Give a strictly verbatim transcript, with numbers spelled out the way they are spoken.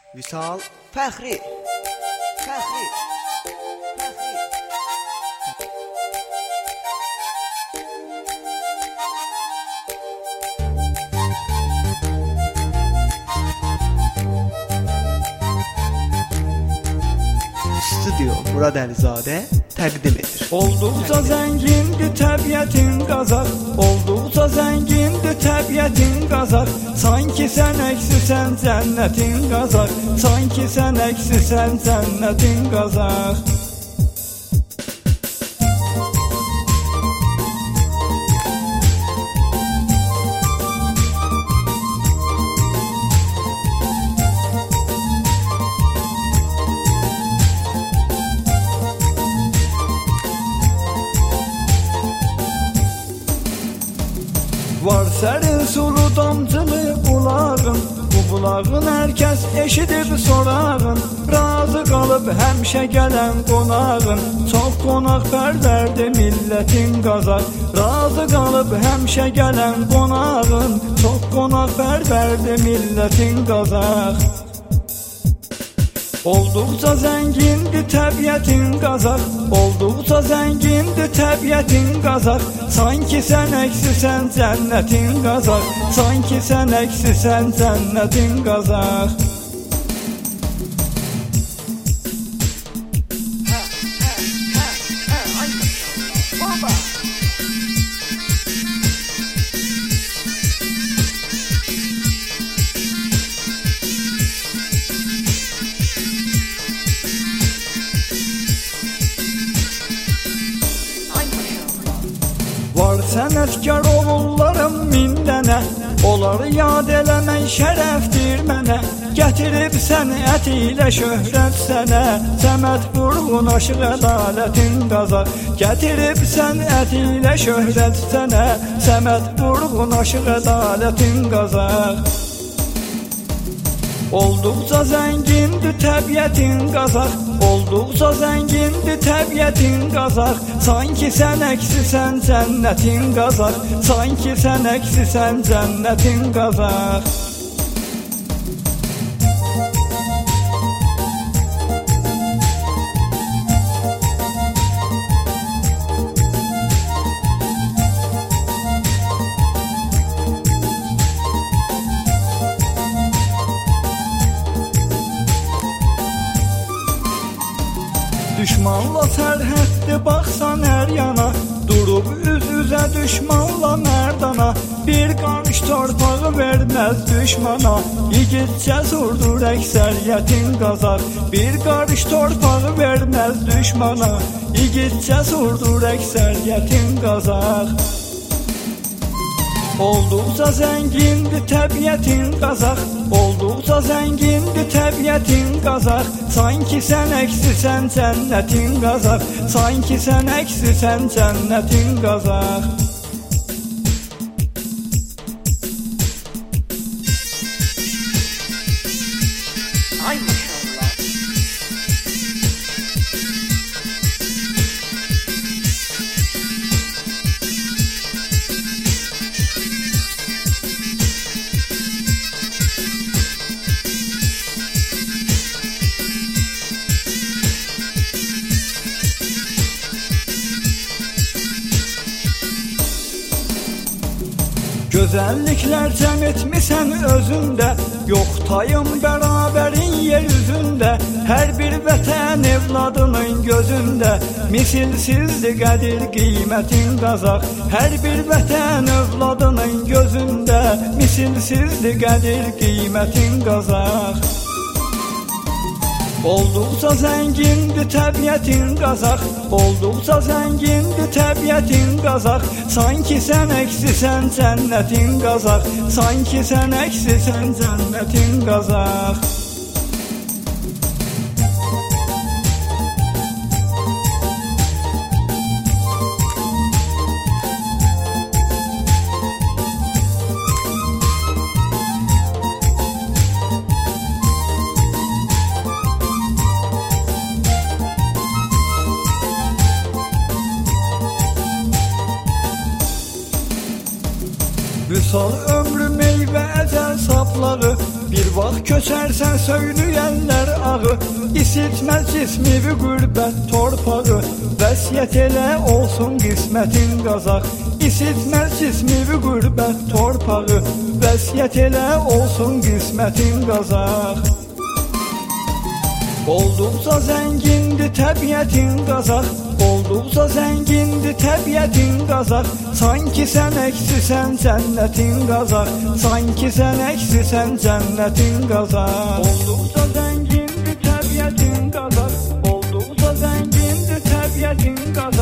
Vüsal Fəxri. Fəxri. Fəxri. Studio Murad Əlizadə təqdim edir. Olduqca zəngindir təbiətin qazaq, olduqca zəngindir təbiətin qazaq. Sanki sən əksisən cənnətin qazaq, sanki sən əksisən cənnətin qazaq. Var sərin sulu damcılı bulağın, bu bulağın hər kəs eşidib sorağın. Razı qalıb həmişə gələn qonağın, çox qonaq pərvərdir millətin qazaq. Razı qalıb həmişə gələn qonağın, çox qonaq pərvərdir millətin qazaq. Olduqca zəngindir təbiətin qazaq, olduqca zəngindir təbiətin qazaq. Sanki sən əksisən cənnətin qazaq, sanki sən əksisən cənnətin qazaq. Var sənətkar oğullarım min dənə, onları yad eləmək şərəfdir mənə. Gətirib sənət ilə şöhrət sənə, Səməd Vurğun aşıq ədalətin qazaq. Gətirib sənət ilə şöhrət sənə, Səməd Vurğun aşıq ədalətin qazaq. Olduqca zəngindir təbiətin qazaq, olduqca zəngindir təbiətin qazaq. Sanki sən əksisən cənnətin qazaq, sanki sən əksisən cənnətin qazaq. Düşmanla sərhəddi baxsan hər yana, durub üz-üzə düşmanla mərdana. Bir qarış torpağı verməz düşmana, igid cəsurdur əksəriyyətin qazaq. Bir qarış torpağı verməz düşmana, igid cəsurdur əksəriyyətin qazaq. Olduqca zəngindir təbiətin qazaq, olduqca zəngindir təbiətin qazaq. Sanki sən əksisən cənnətin qazaq, sanki sən əksisən cənnətin qazaq. Ay maşallah. Gözəlliklər cəm etmisən özündə, yox tayım bərabərin yer üzündə. Hər bir vətən evladının gözündə, misilsizdir qədir qiymətin qazaq. Hər bir vətən evladının gözündə, misilsizdir qədir qiymətin qazaq. Olduqca zəngindir təbiətin qazaq, olduqca zəngindir təbiətin qazaq. Sanki sən əksisən cənnətin qazaq, sanki sən əksisən cənnətin qazaq. Vüsal ömrü meyvə əcəl saplağı, bir vaxt köçərsən söyləyənlər ağı, isitməz cismivi qürbət torpağı. Vəsiyyət elə olsun qismətin qazaq, isitməz cismivi qürbət torpağı. Vəsiyyət elə olsun qismətin qazaq. Olduqca zəngindir təbiətin qazaq, olduqca zəngindir təbiətin qazaq. Sanki sən əksisən cənnətin qazaq, sanki sən əksisən cənnətin qazaq. Olduqca zəngindir təbiətin qazaq, olduqca zəngindir təbiətin qazaq.